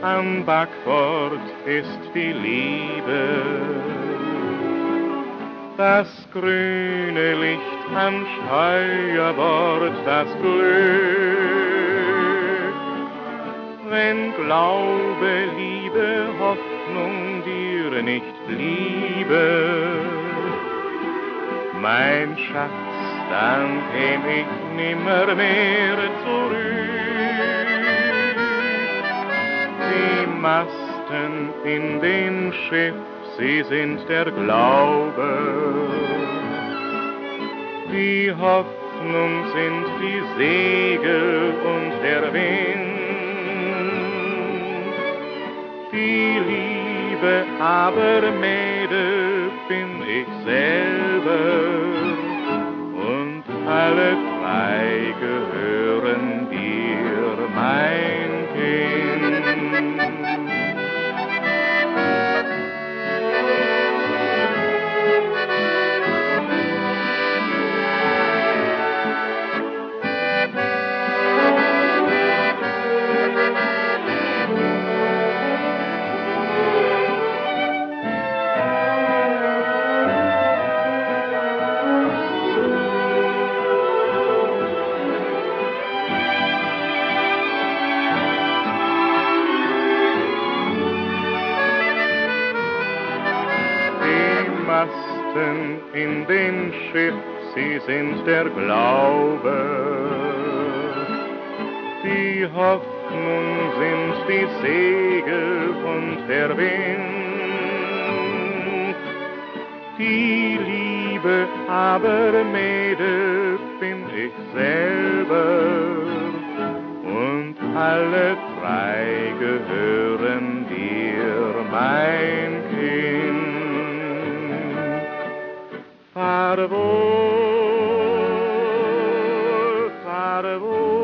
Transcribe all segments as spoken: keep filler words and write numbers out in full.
am Backbord ist die Liebe. Das grüne Licht am Steuerbord, das Glück. Wenn Glaube, Liebe, Hoffnung dir nicht bliebe, mein Schatz, dann käm ich nimmermehr zurück. Die Masten in dem Schiff, sie sind der Glaube. Die Hoffnung sind die Segel und der Wind. Die Liebe aber, Mädel, bin ich selber. Und alle drei gehören dir, mein Kind. In dem Schiff, sie sind der Glaube. Die Hoffnung sind die Segel und der Wind. Die Liebe aber, Mädel, bin ich selber. Und alle drei gehören dir, mein Kind. Fahre wohl, fahre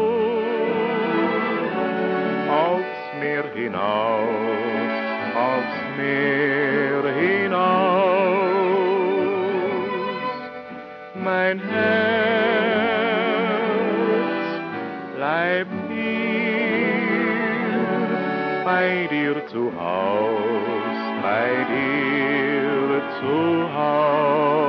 wohl, aufs Meer hinaus, aufs Meer hinaus. Mein Herz bleibt hier, bei dir zu Haus, bei dir zu Haus.